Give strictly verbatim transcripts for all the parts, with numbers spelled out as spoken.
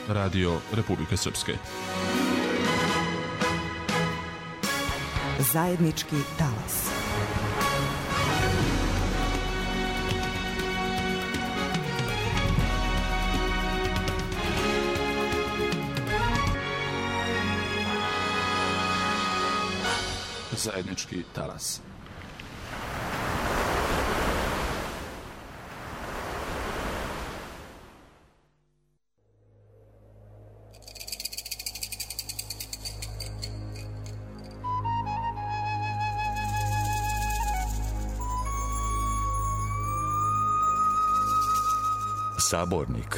Radio Republike Srpske. Zajednički talas. Zajednički talas. Sabornik.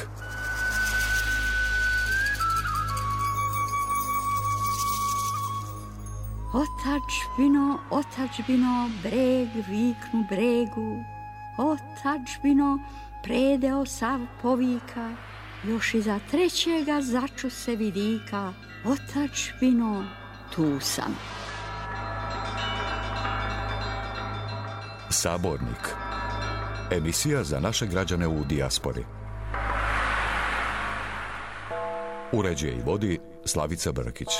Otadžbino, otadžbino, breg viknu bregu, otadžbino, predeo sav povika, još iza trećega začu se vidika, otadžbino, tu sam. Sabornik. Emisija za naše građane u dijaspori. Uređuje i vodi Slavica Brkić.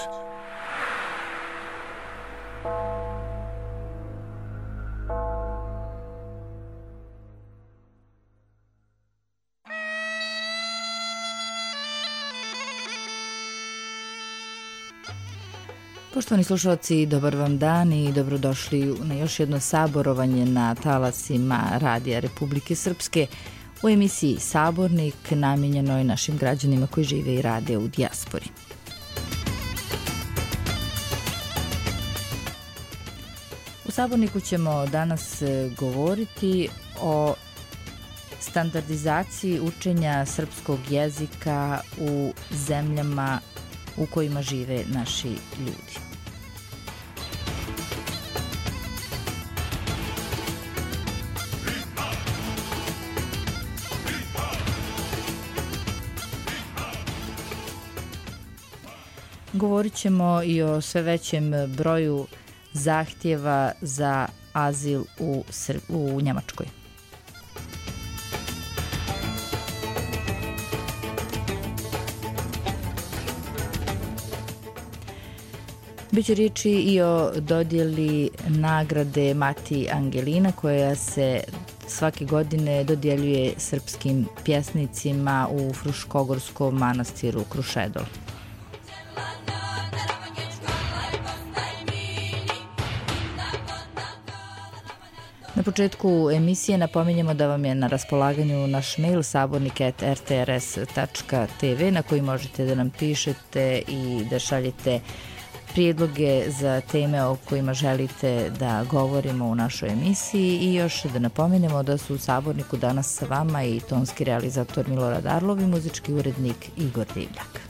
Poštovani slušalci, dobar vam dan i dobrodošli na još jedno saborovanje na talasima Radija Republike Srpske u emisiji Sabornik namijenjenoj našim građanima koji žive i rade u dijaspori. U Saborniku ćemo danas govoriti o standardizaciji učenja srpskog jezika u zemljama u kojima žive naši ljudi. Govorit ćemo i o sve većem broju zahtjeva za azil u, Sr- u Njemačkoj. Biće riječi i o dodjeli nagrade Mati Angelina koja se svake godine dodjeljuje srpskim pjesnicima u Fruškogorskom manastiru Krušedol. Na početku emisije napominjemo da vam je na raspolaganju naš mail sabornik at r t r s tačka t v na koji možete da nam pišete i da šaljete prijedloge za teme o kojima želite da govorimo u našoj emisiji i još da napomenemo da su u Saborniku danas sa vama i tonski realizator Milorad Arlov i muzički urednik Igor Divljak.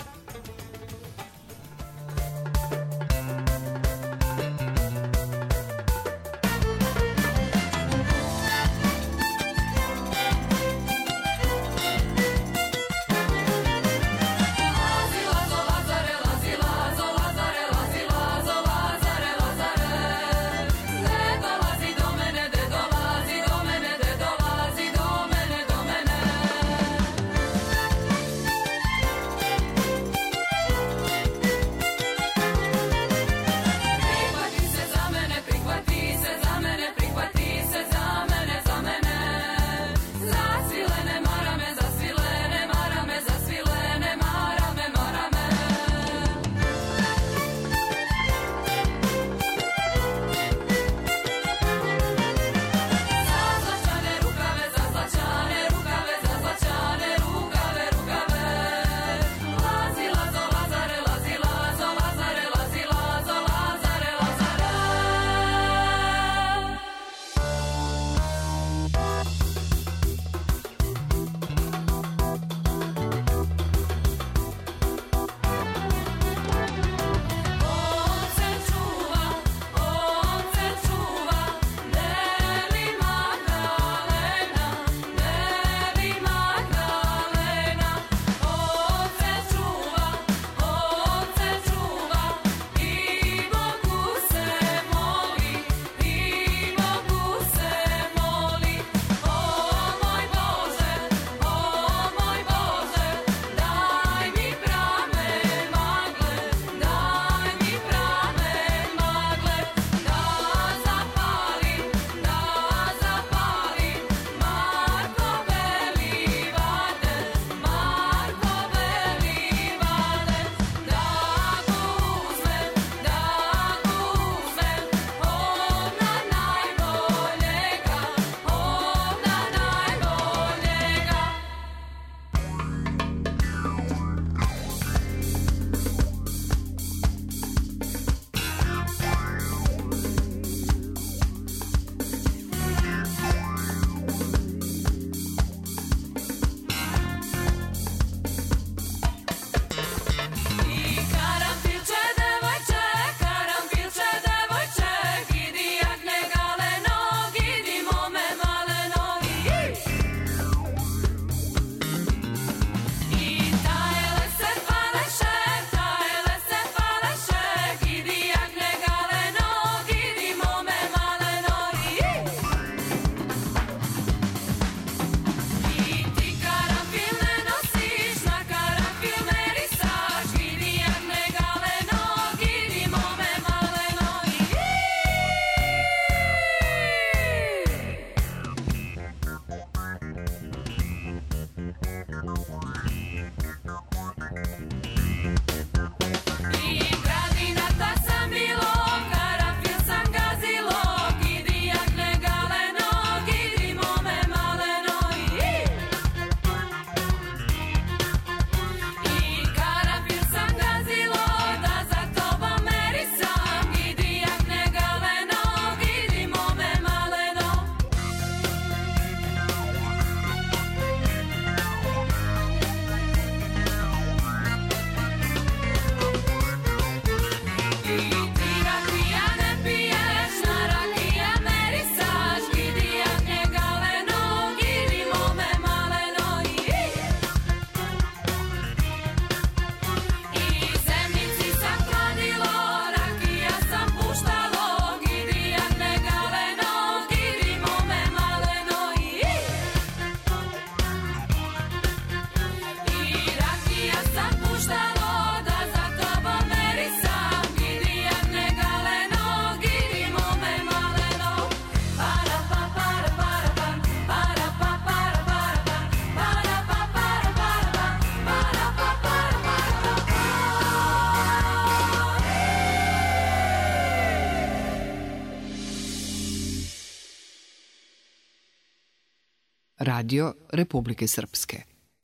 Radio Republike Srpske.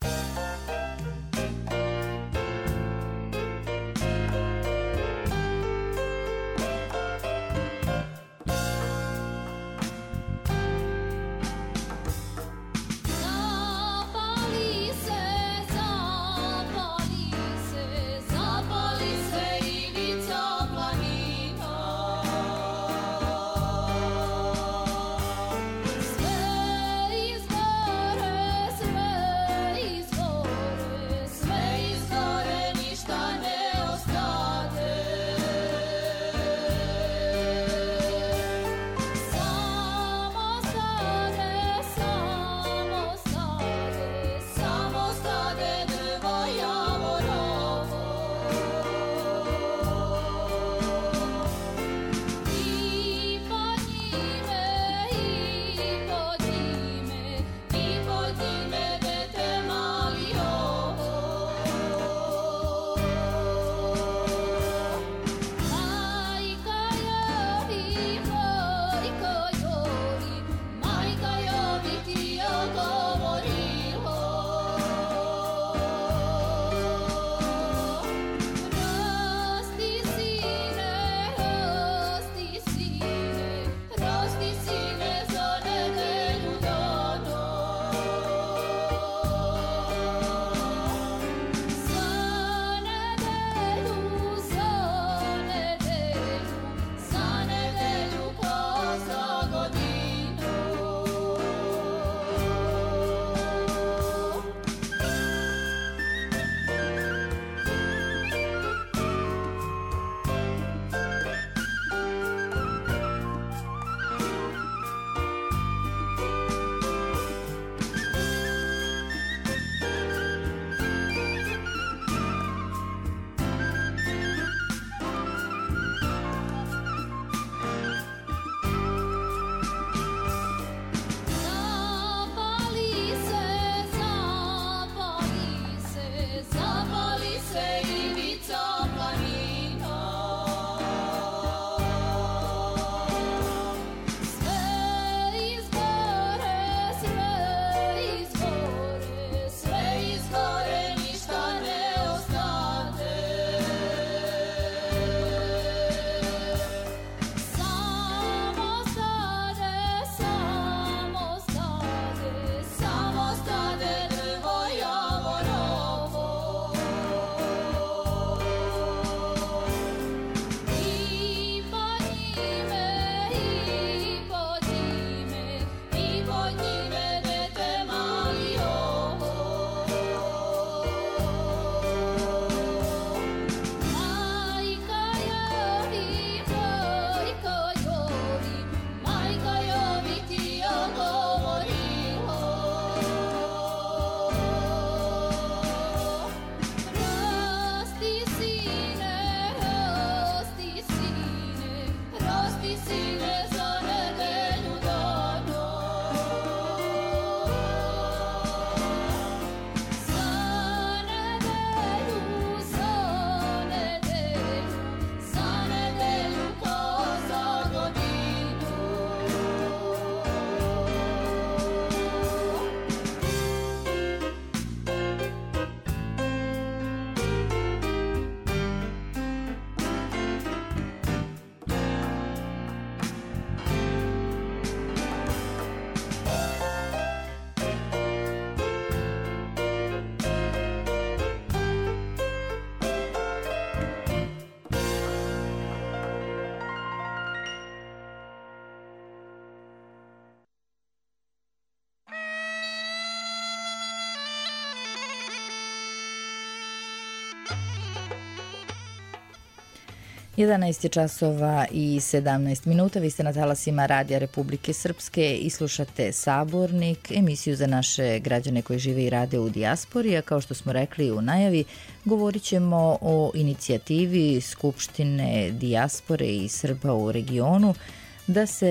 jedanaest je časova i sedamnaest minuta. Vi ste na talasima Radija Republike Srpske i slušate Sabornik, emisiju za naše građane koji žive i rade u dijaspori, a kao što smo rekli u najavi, govorit ćemo o inicijativi Skupštine dijaspore i Srba u regionu da se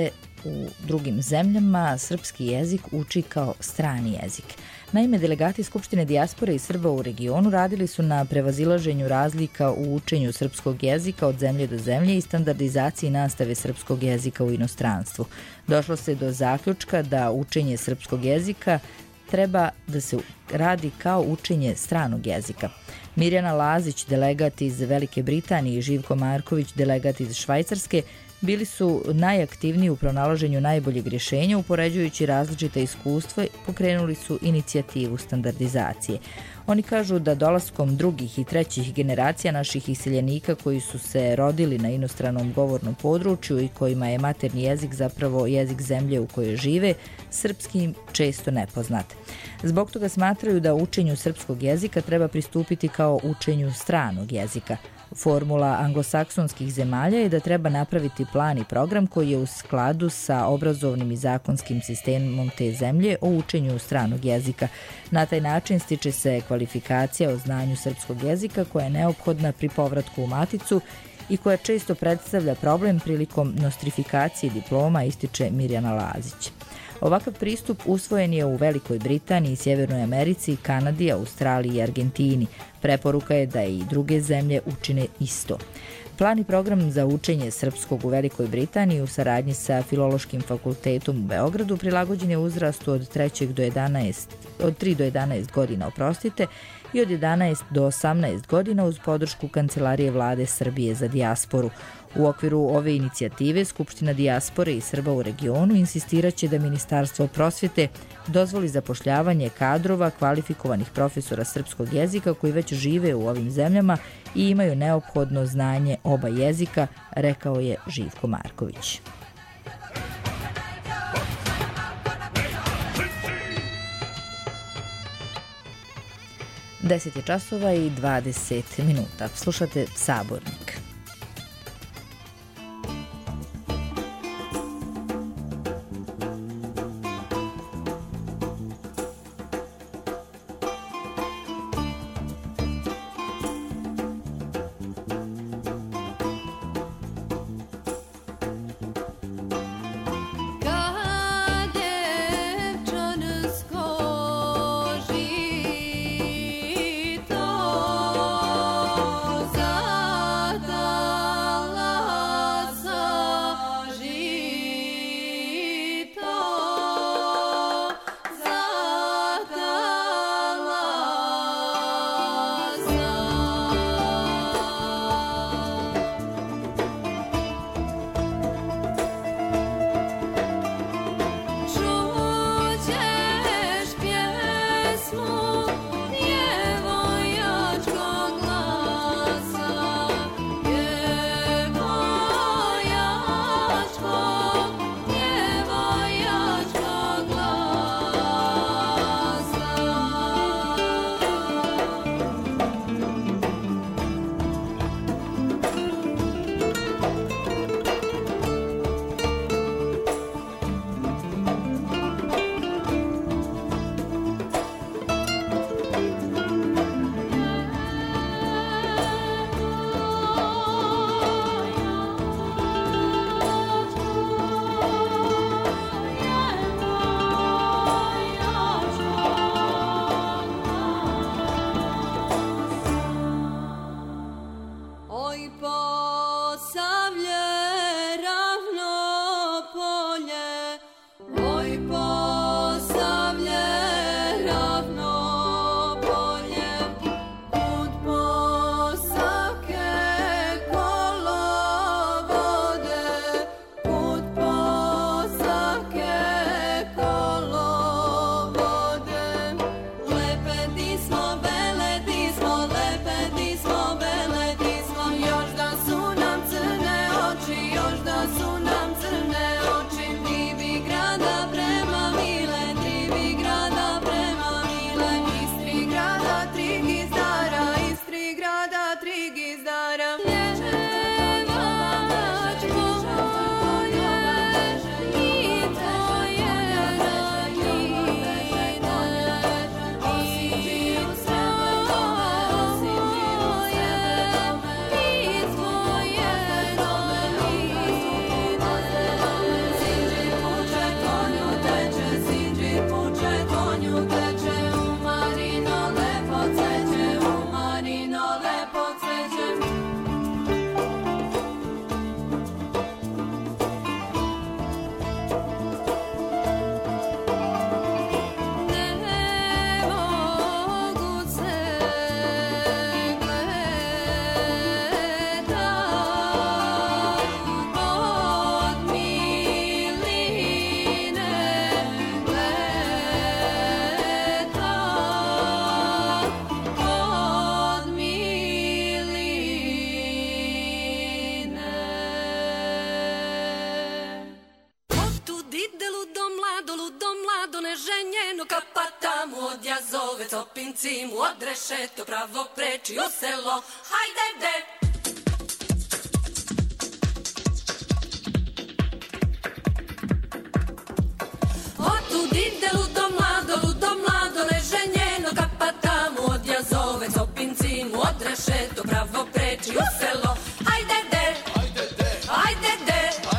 u drugim zemljama srpski jezik uči kao strani jezik. Naime, delegati Skupštine dijaspore i Srba u regionu radili su na prevazilaženju razlika u učenju srpskog jezika od zemlje do zemlje i standardizaciji nastave srpskog jezika u inostranstvu. Došlo se do zaključka da učenje srpskog jezika treba da se radi kao učenje stranog jezika. Mirjana Lazić, delegat iz Velike Britanije, i Živko Marković, delegat iz Švajcarske, bili su najaktivniji u pronalaženju najboljeg rješenja, upoređujući različita iskustva, pokrenuli su inicijativu standardizacije. Oni kažu da dolaskom drugih i trećih generacija naših iseljenika koji su se rodili na inostranom govornom području i kojima je maternji jezik zapravo jezik zemlje u kojoj žive, srpski im često nepoznat. Zbog toga smatraju da učenju srpskog jezika treba pristupiti kao učenju stranog jezika. Formula anglosaksonskih zemalja je da treba napraviti plan i program koji je u skladu sa obrazovnim i zakonskim sistemom te zemlje o učenju stranog jezika. Na taj način stiče se kvalifikacija o znanju srpskog jezika koja je neophodna pri povratku u maticu i koja često predstavlja problem prilikom nostrifikacije diploma, ističe Mirjana Lazić. Ovakav pristup usvojen je u Velikoj Britaniji, Sjevernoj Americi, Kanadi, Australiji i Argentini. Preporuka je da i druge zemlje učine isto. Plan i program za učenje srpskog u Velikoj Britaniji u saradnji sa Filološkim fakultetom u Beogradu prilagođen je uzrastu od tri do jedanaest, od tri do jedanaest godina, oprostite, i od jedanaest do osamnaest godina uz podršku Kancelarije vlade Srbije za dijasporu. U okviru ove inicijative Skupština dijaspore i Srba u regionu insistiraće da Ministarstvo prosvjete dozvoli zapošljavanje kadrova kvalifikovanih profesora srpskog jezika koji već žive u ovim zemljama i imaju neophodno znanje oba jezika, rekao je Živko Marković. deset je časova i dvadeset minuta. Slušate Sabornik. Za ženjeno kapatamu, od jazove copincimu, od rešeto pravo preči u selo, hajde de. Otud ide ludo mlado, ludo mlado, neženjeno kapatamu, od jazove copincimu, od rešeto pravo preči u selo, hajde de, hajde de, hajde de.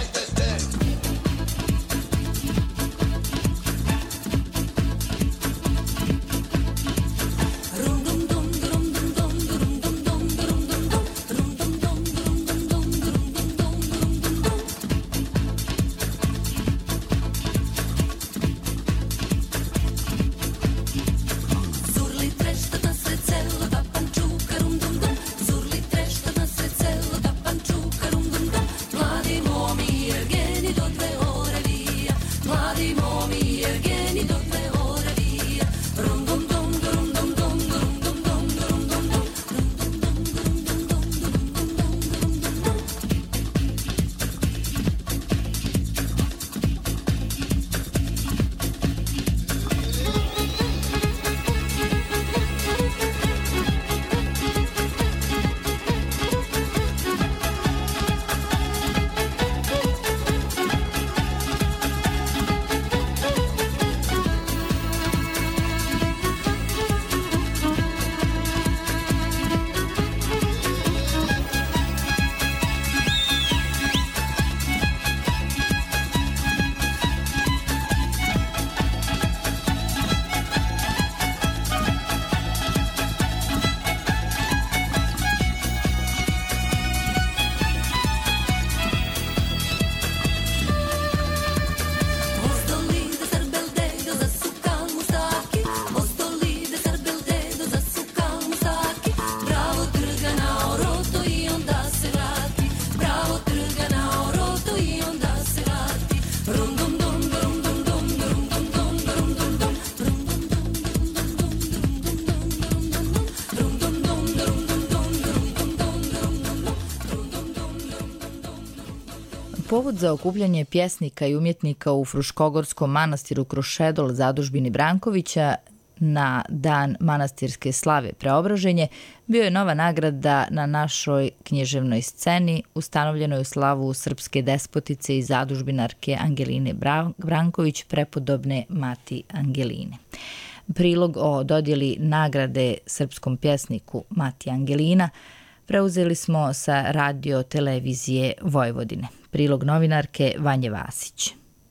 Povod za okupljanje pjesnika i umjetnika u Fruškogorskom manastiru Krušedol zadužbini Brankovića na dan manastirske slave Preobraženje bio je nova nagrada na našoj književnoj sceni, ustanovljenoj u slavu srpske despotice i zadužbinarke Angeline Branković, prepodobne Mati Angeline. Prilog o dodjeli nagrade srpskom pjesniku Mati Angelina preuzeli smo sa radio televizije Vojvodine. Prilog novinarke Vanje Vasić.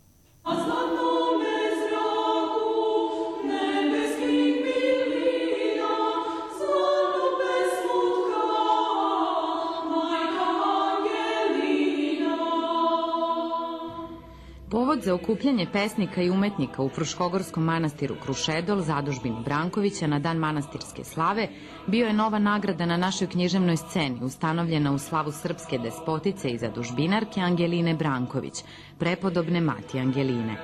Povod za okupljanje pesnika i umetnika u Fruškogorskom manastiru Krušedol zadužbini Brankovića na dan manastirske slave bio je nova nagrada na našoj književnoj sceni, ustanovljena u slavu srpske despotice i zadužbinarke Angeline Branković, prepodobne Mati Angeline.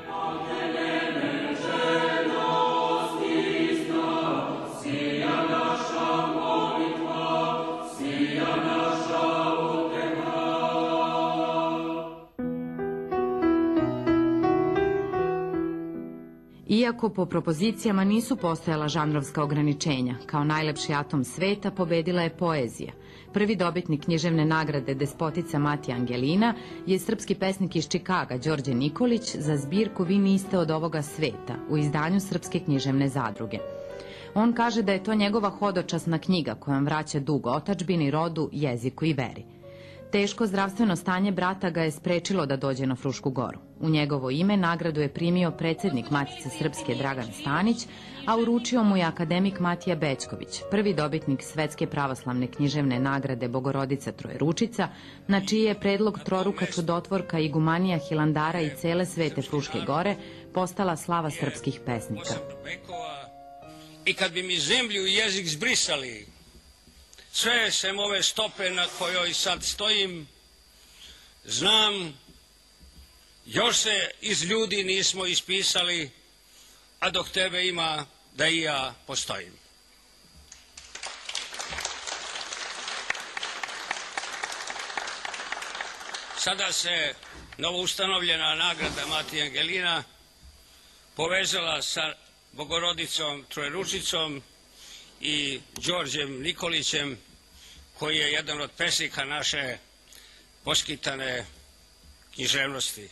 Iako po propozicijama nisu postojala žanrovska ograničenja, kao najlepši atom sveta pobedila je poezija. Prvi dobitnik književne nagrade despotica Mati Angelina je srpski pesnik iz Čikaga Đorđe Nikolić za zbirku Vi niste od ovoga sveta u izdanju Srpske književne zadruge. On kaže da je to njegova hodočasna knjiga kojom vraća dug otadžbini, rodu, jeziku i veri. Teško zdravstveno stanje brata ga je sprečilo da dođe na Frušku goru. U njegovo ime nagradu je primio predsjednik Matice Srpske Dragan Stanić, a uručio mu je akademik Matija Bećković, prvi dobitnik Svetske pravoslavne književne nagrade Bogorodica Trojeručica, na čiji je predlog troruka čudotvorka igumanija Hilandara i cele Svete Fruške gore postala slava srpskih pesnika. I kad bi mi zemlju i jezik zbrisali, sve sem ove stope na kojoj sad stojim, znam, još se iz ljudi nismo ispisali, a dok tebe ima, da i ja postojim. Sada se novoustanovljena nagrada Mati Angelina povezala sa Bogorodicom Trojeručicom i Đorđem Nikolićem, koji je jedan od pesnika naše poskitane književnosti.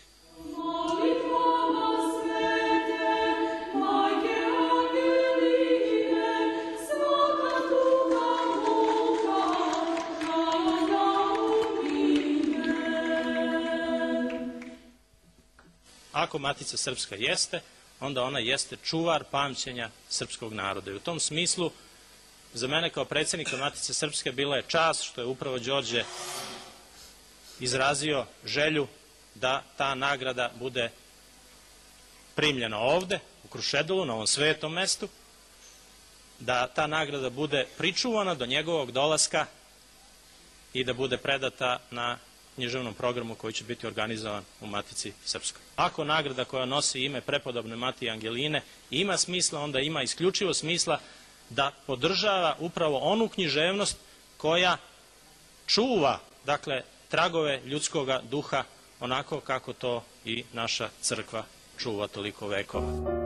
Ako Matica Srpska jeste, onda ona jeste čuvar pamćenja srpskog naroda. I u tom smislu, za mene kao predsjednika Matice Srpske bila je čast što je upravo Đorđe izrazio želju da ta nagrada bude primljena ovde, u Krušedolu, na ovom svetom mestu, da ta nagrada bude pričuvana do njegovog dolaska i da bude predata na književnom programu koji će biti organizovan u Matici Srpskoj. Ako nagrada koja nosi ime prepodobne Matije Angeline ima smisla, onda ima isključivo smisla da podržava upravo onu književnost koja čuva, dakle, tragove ljudskoga duha onako kako to i naša crkva čuva toliko vekova.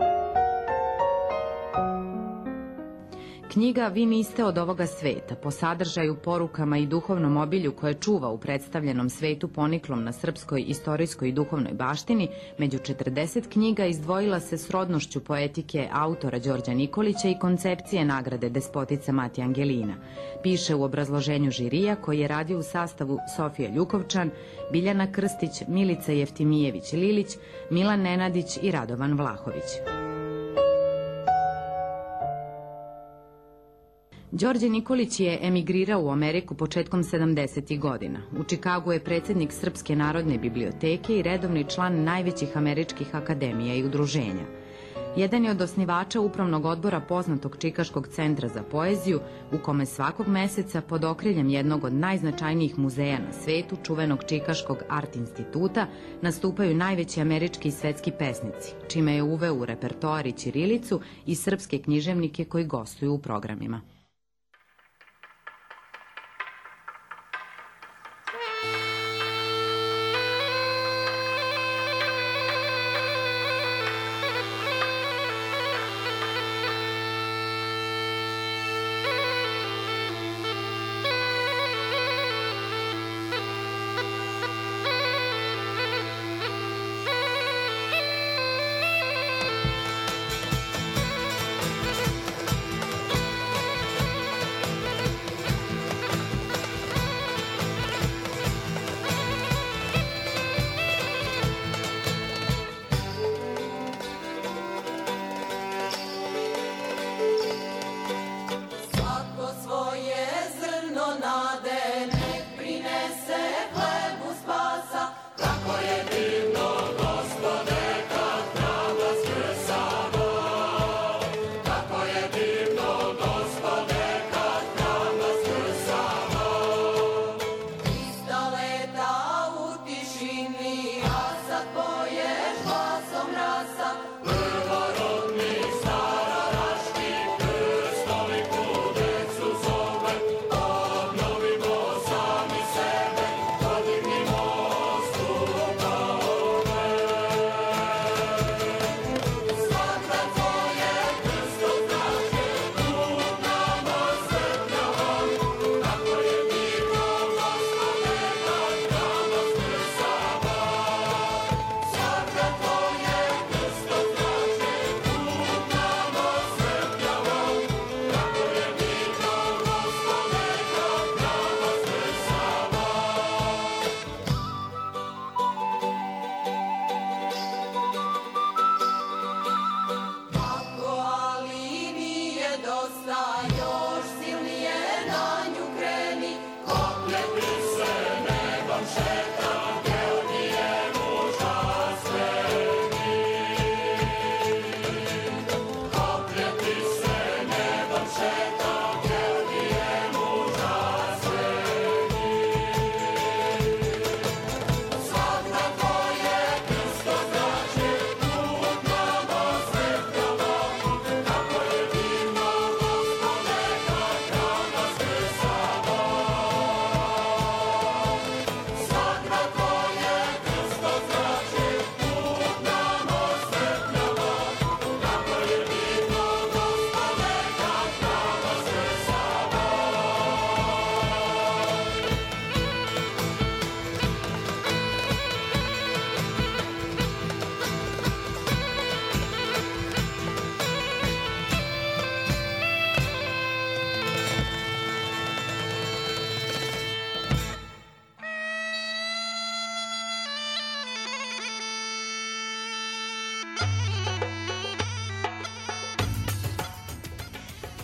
Knjiga Vi niste od ovoga sveta, po sadržaju, porukama i duhovnom obilju koje čuva u predstavljenom svetu poniklom na srpskoj istorijskoj i duhovnoj baštini, među četrdeset knjiga izdvojila se srodnošću poetike autora Đorđa Nikolića i koncepcije nagrade despotica Matija Angelina. Piše u obrazloženju žirija koji je radio u sastavu Sofija Ljukovčan, Biljana Krstić, Milica Jeftimijević-Lilić, Milan Nenadić i Radovan Vlahović. Đorđe Nikolić je emigrirao u Ameriku početkom sedamdesetih godina. U Čikagu je predsjednik Srpske narodne biblioteke i redovni član najvećih američkih akademija i udruženja. Jedan je od osnivača upravnog odbora poznatog Čikaškog centra za poeziju, u kome svakog meseca pod okriljem jednog od najznačajnijih muzeja na svetu, čuvenog Čikaškog Art instituta, nastupaju najveći američki i svetski pesnici, čime je uveo u repertoar i ćirilicu i srpske književnike koji gostuju u programima.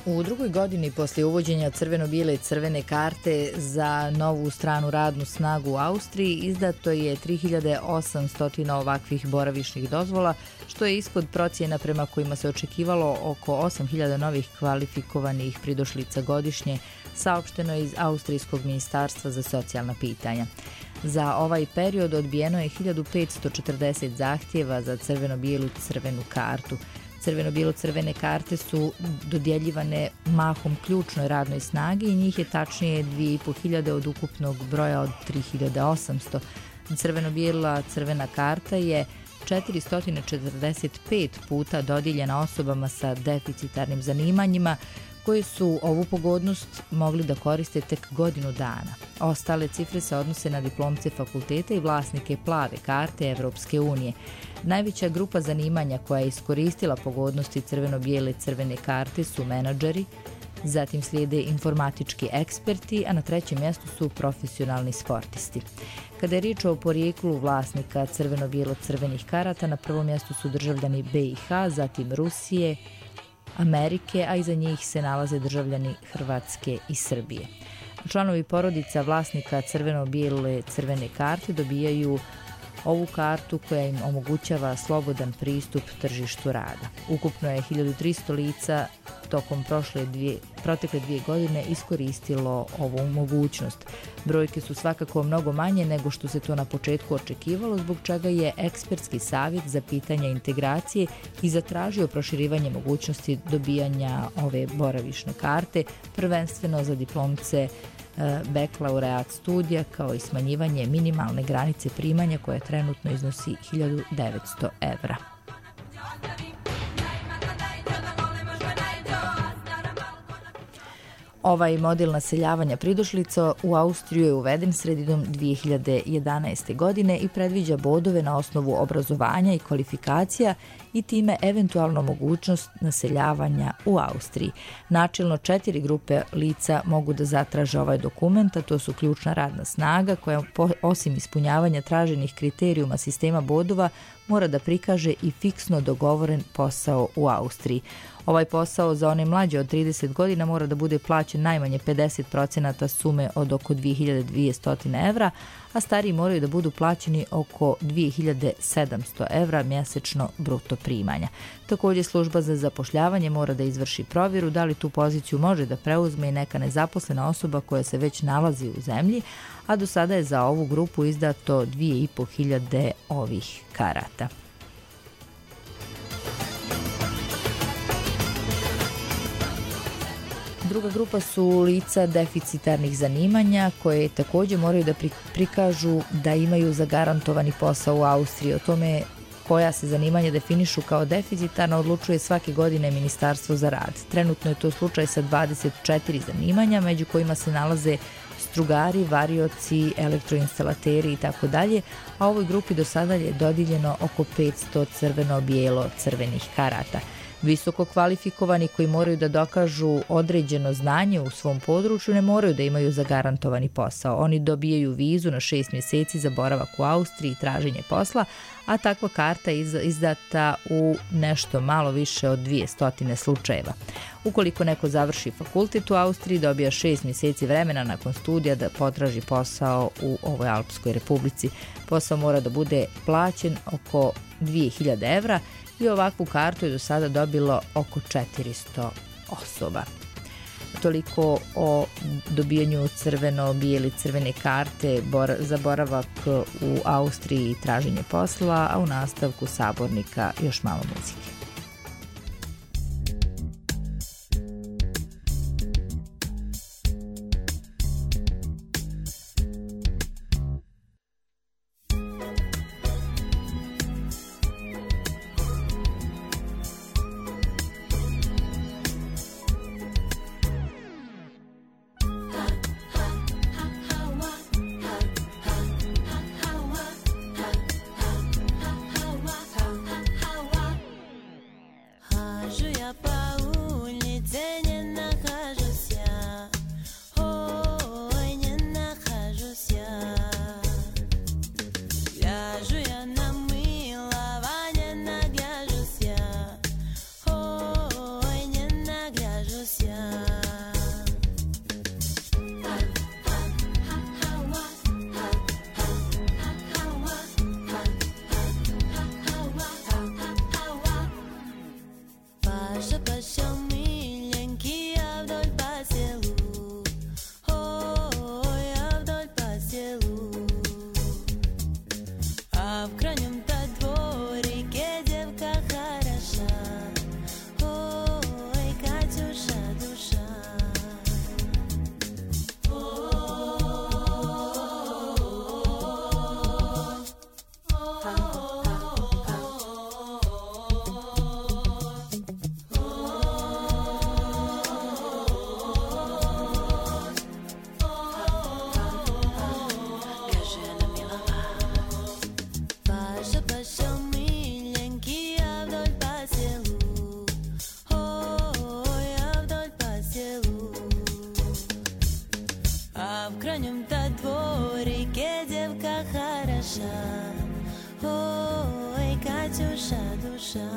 U drugoj godini poslije uvođenja crveno-bijele i crvene karte za novu stranu radnu snagu u Austriji izdato je tri hiljade osamsto ovakvih boravišnih dozvola, što je ispod procjena prema kojima se očekivalo oko osam hiljada novih kvalifikovanih pridošlica godišnje, saopšteno iz Austrijskog ministarstva za socijalna pitanja. Za ovaj period odbijeno je hiljadu petsto četrdeset zahtjeva za crveno-bijelu crvenu kartu. Crveno-bijelo-crvene karte su dodjeljivane mahom ključnoj radnoj snagi i njih je tačnije dvije i po hiljade od ukupnog broja od tri hiljade osamsto. Crveno-bijela crvena karta je četiristo četrdeset pet puta dodijeljena osobama sa deficitarnim zanimanjima koji su ovu pogodnost mogli da koriste tek godinu dana. Ostale cifre se odnose na diplomce fakulteta i vlasnike plave karte Evropske unije. Najveća grupa zanimanja koja je iskoristila pogodnosti crveno-bijele crvene karte su menadžeri, zatim slijede informatički eksperti, a na trećem mjestu su profesionalni sportisti. Kada je riječ o porijeklu vlasnika crveno-bijelo-crvenih karata, na prvom mjestu su državljani B i H, zatim Rusije, Amerike, a iza njih se nalaze državljani Hrvatske i Srbije. Članovi porodica vlasnika crveno-bijele crvene karte dobijaju ovu kartu koja im omogućava slobodan pristup tržištu rada. Ukupno je hiljadu tristo lica tokom prošle dvije, protekle dvije godine iskoristilo ovu mogućnost. Brojke su svakako mnogo manje nego što se to na početku očekivalo, zbog čega je ekspertski savjet za pitanja integracije i zatražio proširivanje mogućnosti dobijanja ove boravišne karte, prvenstveno za diplomce bakalaureat studija, kao i smanjivanje minimalne granice primanja koja trenutno iznosi hiljadu devetsto evra. Ovaj model naseljavanja pridošlica u Austriju je uveden sredinom dvije hiljade jedanaeste. godine i predviđa bodove na osnovu obrazovanja i kvalifikacija i time eventualno mogućnost naseljavanja u Austriji. Načelno četiri grupe lica mogu da zatraže ovaj dokument, a to su ključna radna snaga koja osim ispunjavanja traženih kriterijuma sistema bodova mora da prikaže i fiksno dogovoren posao u Austriji. Ovaj posao za one mlađe od trideset godina mora da bude plaćen najmanje pedeset procenata sume od oko dvije hiljade dvjesto evra, a stariji moraju da budu plaćeni oko dvije hiljade sedamsto evra mjesečno bruto primanja. Također služba za zapošljavanje mora da izvrši provjeru da li tu poziciju može da preuzme i neka nezaposlena osoba koja se već nalazi u zemlji, a do sada je za ovu grupu izdato dvije i po hiljade ovih karata. Druga grupa su lica deficitarnih zanimanja koje također moraju da prikažu da imaju zagarantovani posao u Austriji. O tome koja se zanimanja definišu kao deficitarna odlučuje svake godine Ministarstvo za rad. Trenutno je to slučaj sa dvadeset četiri zanimanja, među kojima se nalaze strugari, varioci, elektroinstalateri i tako dalje, a ovoj grupi do sada je dodijeljeno oko petsto crveno-bijelo crvenih karata. Visoko kvalifikovani koji moraju da dokažu određeno znanje u svom području ne moraju da imaju zagarantovani posao. Oni dobijaju vizu na šest mjeseci za boravak u Austriji i traženje posla, a takva karta je izdata u nešto malo više od dvjesto slučajeva. Ukoliko neko završi fakultet u Austriji, dobija šest mjeseci vremena nakon studija da potraži posao u ovoj Alpskoj republici. Posao mora da bude plaćen oko dvije hiljade evra i ovakvu kartu je do sada dobilo oko četiristo osoba. Toliko o dobijanju crveno-bijele crvene karte za boravak u Austriji i traženje posla, a u nastavku sabornika još malo muzike. Yeah. Paša, paša miljenki, ja vdolj pasjelu. O, ja vdolj pasjelu. A v krajnjem ta dvorike djevka haraša. Oj, Kaćuša duša. Paša, paša miljenki, ja vdolj pasjelu. O, ja vdolj pasjelu. A v krajnjem ta dvorike djevka haraša. Oj, Kaćuša duša.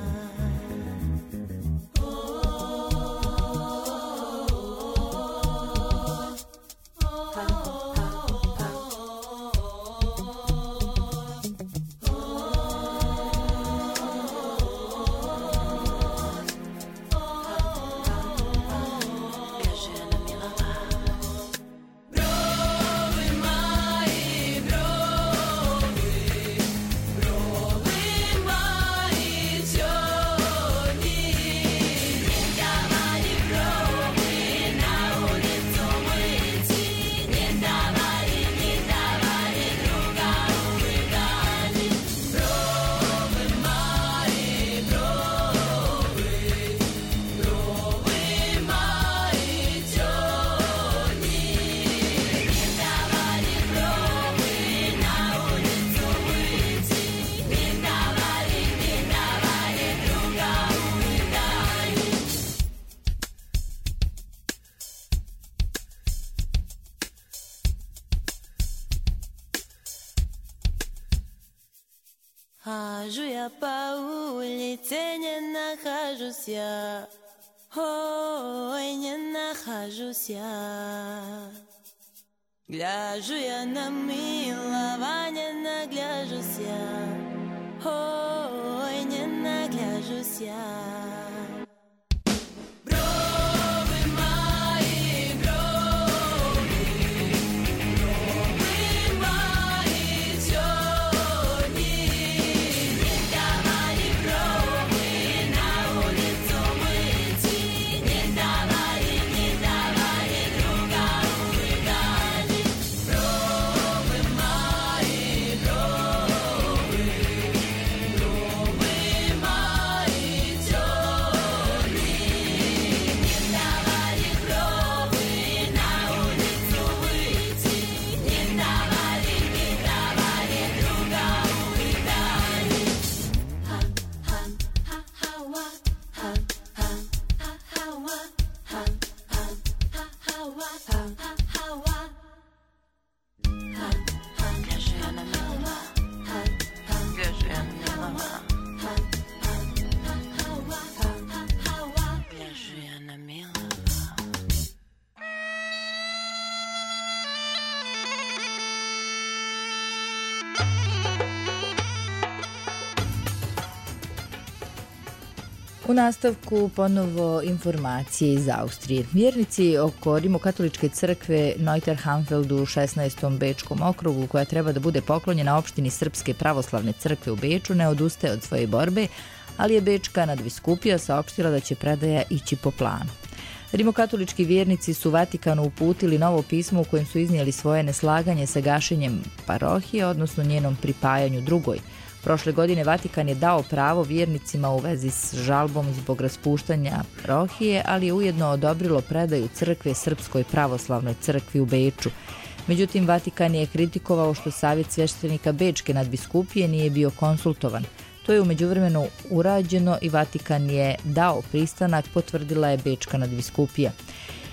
Hažu ja pa ulice, njena hažu ja. Oj, njena hažu ja. Gljažu ja na milava, njena gljažu ja. Oj, njena gljažu ja. U nastavku ponovo informacije iz Austrije. Vjernici oko rimokatoličke crkve Neuterhamfeldu u šesnaestom bečkom okrugu, koja treba da bude poklonjena opštini Srpske pravoslavne crkve u Beču, ne odustaje od svoje borbe, ali je bečka nadbiskupija saopštila da će predaja ići po planu. Rimokatolički vjernici su Vatikanu uputili novo pismo u kojem su iznijeli svoje neslaganje sa gašenjem parohije, odnosno njenom pripajanju drugoj. Prošle godine Vatikan je dao pravo vjernicima u vezi s žalbom zbog raspuštanja parohije, ali je ujedno odobrilo predaju crkve Srpskoj pravoslavnoj crkvi u Beču. Međutim, Vatikan je kritikovao što Savjet sveštenika Bečke nadbiskupije nije bio konsultovan. To je u međuvremenu urađeno i Vatikan je dao pristanak, potvrdila je Bečka nadbiskupija.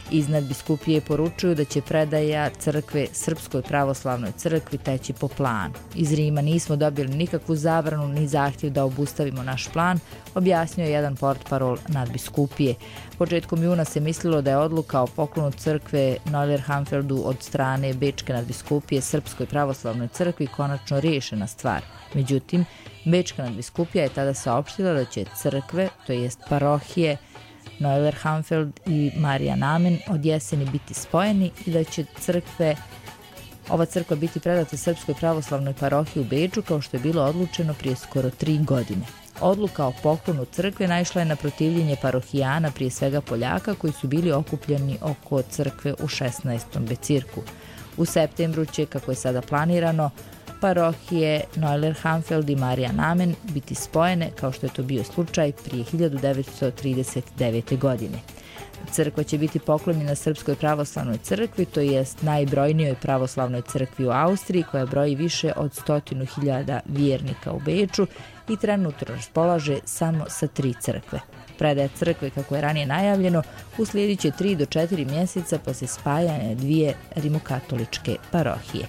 Iz nadbiskupije poručuju da će predaja crkve Srpskoj pravoslavnoj crkvi teći po planu. Iz Rima nismo dobili nikakvu zabranu ni zahtjev da obustavimo naš plan, objasnio je jedan portparol nadbiskupije. Početkom juna se mislilo da je odluka o poklonu crkve Neulerhamfeldu od strane Bečke nadbiskupije Srpskoj pravoslavnoj crkvi konačno riješena stvar. Međutim, Bečka nadbiskupija je tada saopštila da će crkve, to jest parohije, Neulerhamfeld i Marija Namen od jeseni biti spojeni i da će crkve, ova crkva biti predata Srpskoj pravoslavnoj parohiji u Beču kao što je bilo odlučeno prije skoro tri godine. Odluka o poklonu crkve naišla je na protivljenje parohijana, prije svega Poljaka, koji su bili okupljeni oko crkve u šesnaestom becirku. U septembru će, kako je sada planirano, parohije Neulerhamfeld i Marija Namen biti spojene, kao što je to bio slučaj prije hiljadu devetsto trideset devete. godine. Crkva će biti poklonjena Srpskoj pravoslavnoj crkvi, to jest najbrojnijoj pravoslavnoj crkvi u Austriji, koja broji više od stotinu hiljada vjernika u Beču i trenutno raspolaže samo sa tri crkve. Predaja crkve, kako je ranije najavljeno, uslijedit će tri do četiri mjeseca poslije spajanja dvije rimokatoličke parohije.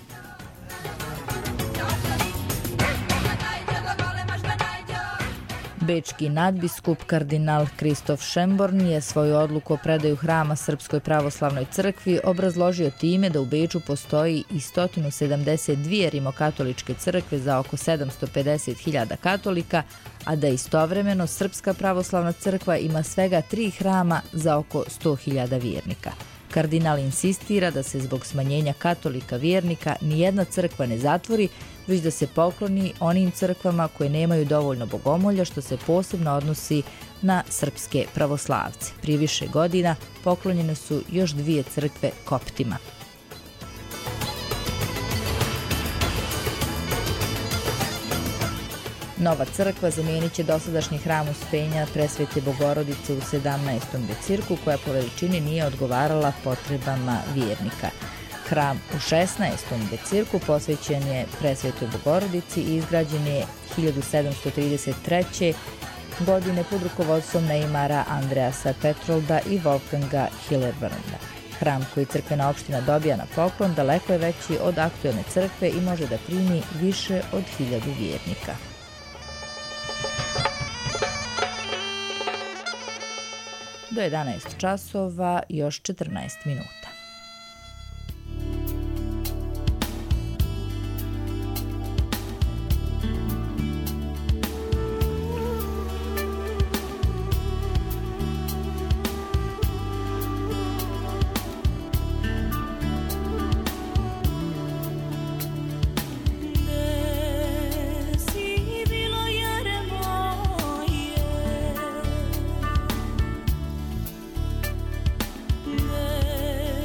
Bečki nadbiskup kardinal Kristof Šemborn je svoju odluku o predaju hrama Srpskoj pravoslavnoj crkvi obrazložio time da u Beču postoji i sto sedamdeset dvije rimokatoličke crkve za oko sedamsto pedeset hiljada katolika, a da istovremeno Srpska pravoslavna crkva ima svega tri hrama za oko sto hiljada vjernika. Kardinal insistira da se zbog smanjenja katolika vjernika nijedna crkva ne zatvori, već da se pokloni onim crkvama koje nemaju dovoljno bogomolja, što se posebno odnosi na srpske pravoslavce. Prije više godina poklonjene su još dvije crkve koptima. Nova crkva zamijenit će dosadašnji hram Uspenja Presvete Bogorodice u sedamnaestom becirku, koja po veličini nije odgovarala potrebama vjernika. Hram u šesnaestom becirku posvećen je Presvetoj Bogorodici i izgrađen je hiljadu sedamsto trideset treće. godine pod rukovodstvom Neymara Andreasa Petrolda i Wolfganga Hillerbranda. Hram koji crkvena opština dobija na poklon daleko je veći od aktuelne crkve i može da primi više od hiljadu vjernika. Do jedanaest časova još četrnaest minuta. There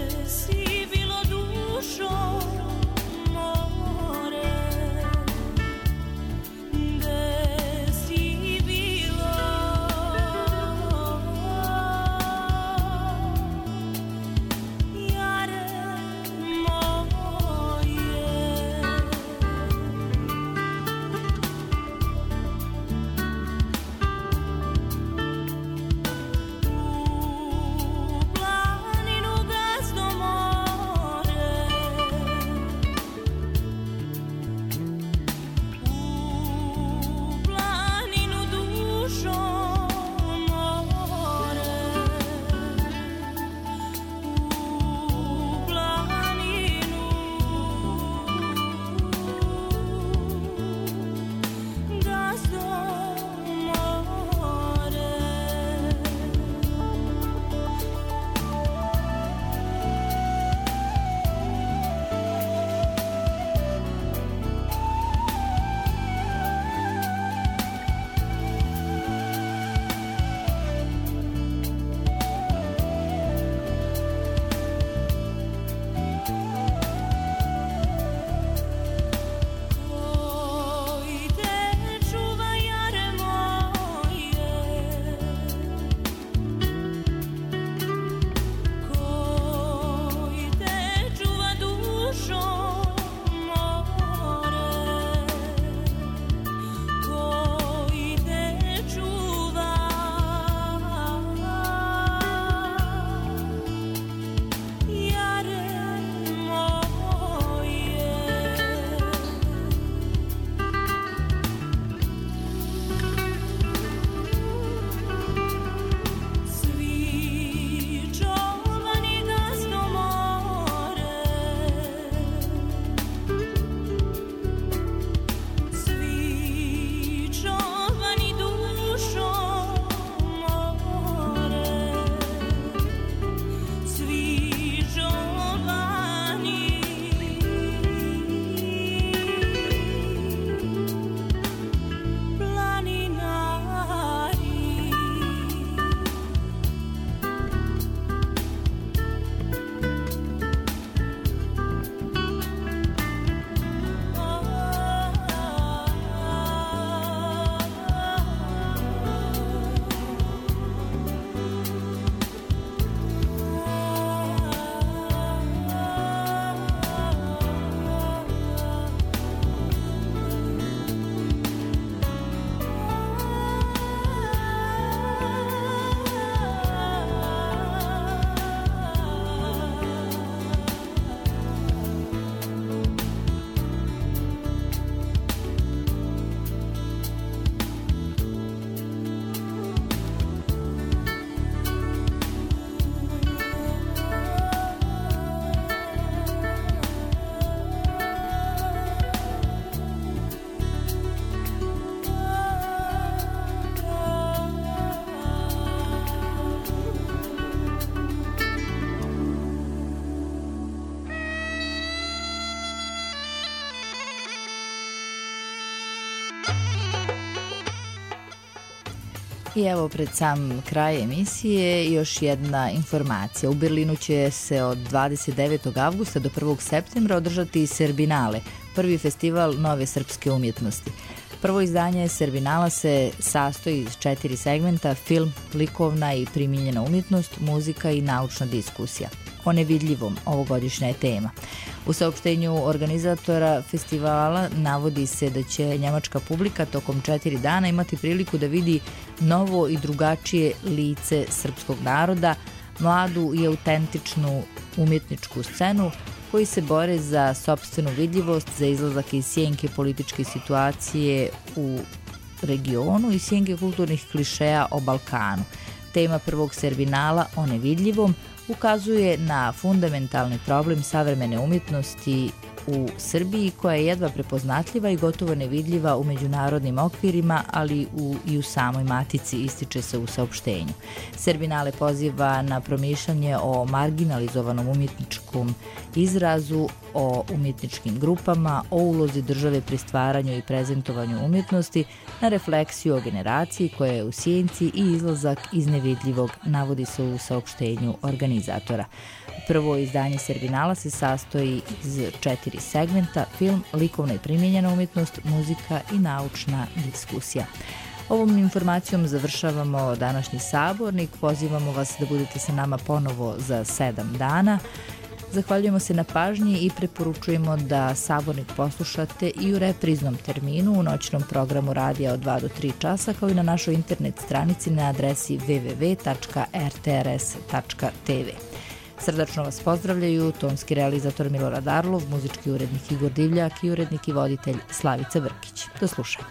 I evo pred sam kraj emisije još jedna informacija. U Berlinu će se od dvadeset devetog avgusta do prvog septembra održati Serbinale, prvi festival nove srpske umjetnosti. Prvo izdanje Serbinala se sastoji iz četiri segmenta: film, likovna i primijenjena umjetnost, muzika i naučna diskusija. O nevidljivom ovogodišnja je tema. U saopštenju organizatora festivala navodi se da će njemačka publika tokom četiri dana imati priliku da vidi novo i drugačije lice srpskog naroda, mladu i autentičnu umjetničku scenu koji se bore za sopstvenu vidljivost, za izlazak iz sjenke političke situacije u regionu i sjenke kulturnih klišeja o Balkanu. Tema prvog Serbinala o nevidljivom ukazuje na fundamentalni problem savremene umjetnosti u Srbiji, koja je jedva prepoznatljiva i gotovo nevidljiva u međunarodnim okvirima, ali u, i u samoj matici, ističe se u saopštenju. Serbinale poziva na promišljanje o marginalizovanom umjetničkom izrazu, o umjetničkim grupama, o ulozi države pri stvaranju i prezentovanju umjetnosti, na refleksiju o generaciji koja je u sjenci i izlazak iz nevidljivog, navodi se u saopštenju organizatora. Prvo izdanje Serbinala se sastoji iz četiri segmenta: film, likovna i primijenjena umjetnost, muzika i naučna diskusija. Ovom informacijom završavamo današnji sabornik. Pozivamo vas da budete sa nama ponovo za sedam dana. Zahvaljujemo se na pažnji i preporučujemo da sabornik poslušate i u repriznom terminu u noćnom programu radija od dva do tri časa, kao i na našoj internet stranici na adresi w w w tačka r t r s tačka t v. Srdačno vas pozdravljaju tonski realizator Milorad Arlov, muzički urednik Igor Divljak i urednik i voditelj Slavica Vrkić. Do slušanja.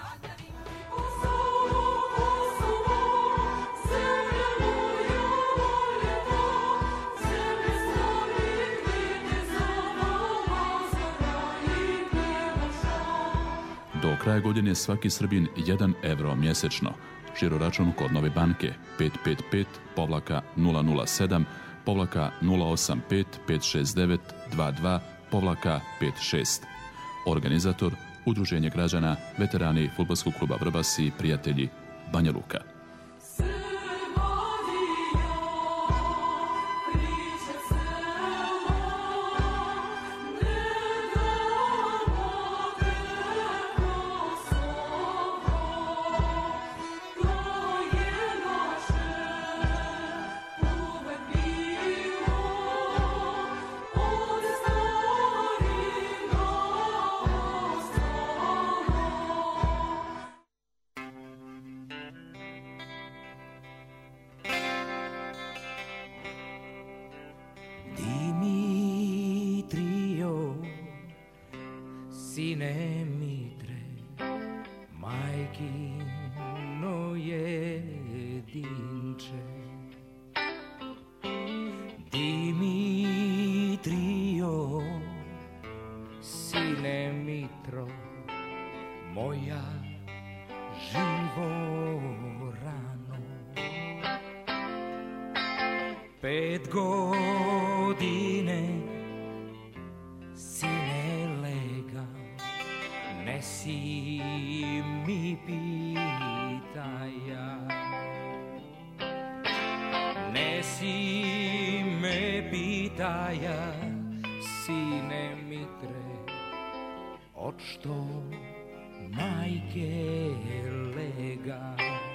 Do kraja godine svaki Srbin jedan evro mjesečno. Žiroračun kod Nove banke pet pet pet povlaka nula nula sedam povlaka nula osam pet pet šest devet dva dva povlaka pet šest. Organizator Udruženje građana veterani Fudbalskog kluba Vrbas i prijatelji Banja Luka. Sine Mitre, majkino jedinče, Dimitrio, sine Mitro, moja živo rano. Pet godine, sine lega, ne si mi pitaja, ne si me pitaja, sine Mitre, od što majke lega.